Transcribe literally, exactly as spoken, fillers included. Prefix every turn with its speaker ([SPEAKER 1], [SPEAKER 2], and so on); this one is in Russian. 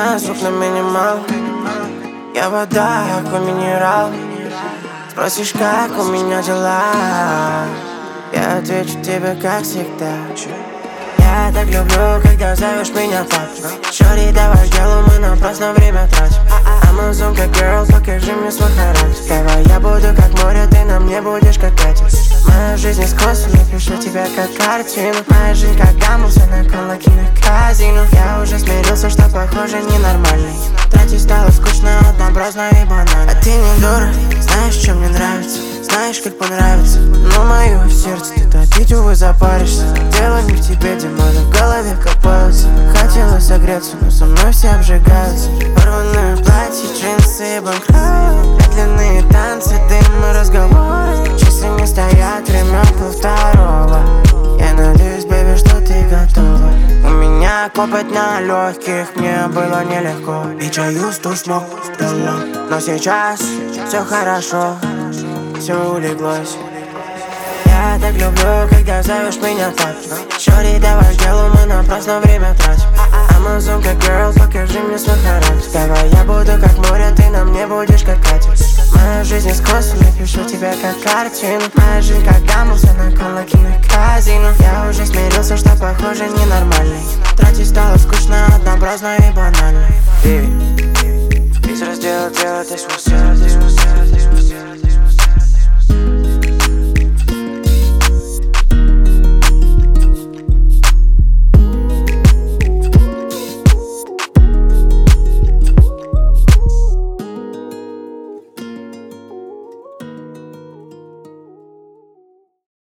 [SPEAKER 1] Ночная звук на минимал. Я вода, аква минерал. Спросишь, как у меня дела, я отвечу тебе, как всегда. Я так люблю, когда зовешь меня пап. Шори, давай делу, мы напрасно время тратим. Амазонка, girl, покажи мне свой характер. Давай я буду как море, ты на мне будешь как ветер. Моя жизнь искусство, я пишу тебя как картину. Моя жизнь как гамма, все накала киноказину. Я уже смирился, что похоже ненормальный. Тратить стало скучно, однообразно и банально. А ты не дура, знаешь, что мне нравится, знаешь, как понравится. Но мое сердце ты топить, увы, запаришься. Дело не в тебе, демоны в голове копаются. Хотела согреться, но со мной все обжигаются. Порванное платье, джинсы и банкрот. Медленные танцы, дым и разговоры. Часы не стоят, время полвторого. Я надеюсь, бэби, что ты готова. У меня копоть на легких, мне было нелегко. И чаю сто смог, но сейчас все хорошо, все улеглось. Я так люблю, когда зовешь меня так. Шори, давай делу, мы напрасно время тратим. Амазонка, girl, покажи мне свой характер. Давай я буду как море, ты на мне будешь как катер. Моя жизнь искусство, я пишу тебя как картину. Моя жизнь как гамма, все накала киноказину. Я уже смирился, что похоже ненормальный. Тратить стало скучно, однообразно и банально. Baby, из раздела делать свой сердце.